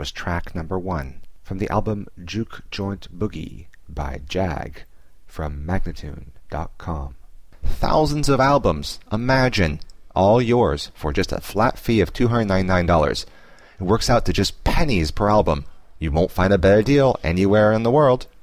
was track number 1 from the album Juke Joint Boogie by Jag from Magnatune.com. Thousands of albums, imagine, all yours for just a flat fee of $299. It works out to just pennies per album. You won't find a better deal anywhere in the world.